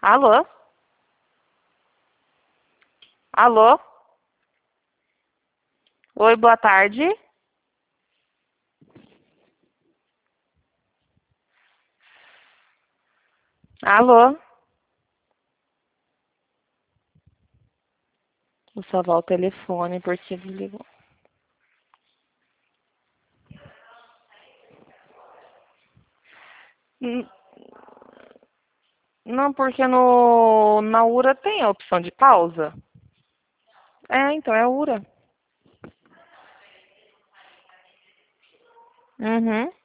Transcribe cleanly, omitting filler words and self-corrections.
Alô? Alô? Oi, boa tarde. Alô? Vou salvar o telefone porque ele ligou. Hum, Não, porque na URA tem a opção de pausa. É, então é URA. Uhum.